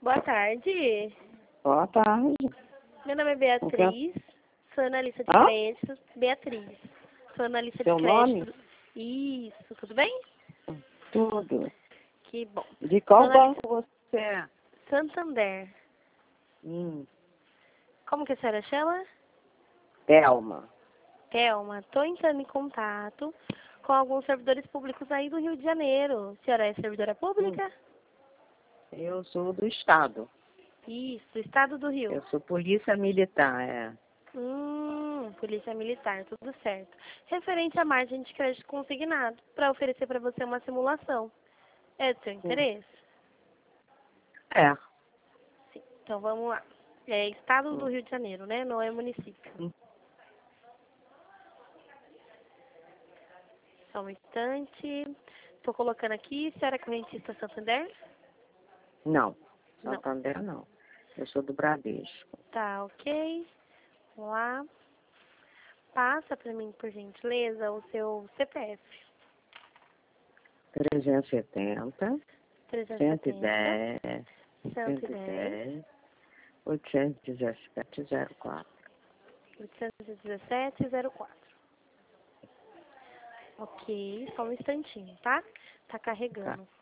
Boa tarde. Boa tarde. Meu nome é Beatriz. Sou analista de Hã? crédito. Beatriz. Sou analista Seu de crédito. nome? Isso, tudo bem? Tudo. Que bom. De Sou qual analista banco você é? Santander. Como que a senhora chama? Thelma. Thelma. Estou entrando em contato com alguns servidores públicos aí do Rio de Janeiro. A senhora é servidora pública? Eu sou do Estado. Isso, do Estado do Rio. Eu sou polícia militar, Polícia Militar, tudo certo. Referente à margem de crédito consignado, para oferecer para você uma simulação. É do seu interesse? É. Sim. Então vamos lá. É Estado do Rio de Janeiro, né? Não é município. Só um instante. Estou colocando aqui, senhora é correntista Santander? Não. Não. Santander não. Eu sou do Bradesco. Tá, ok. Vamos lá. Passa para mim, por gentileza, o seu CPF. 370, 370, 110, 110, 110, 817, 04. 817, 04. Ok, só um instantinho, tá? Tá carregando.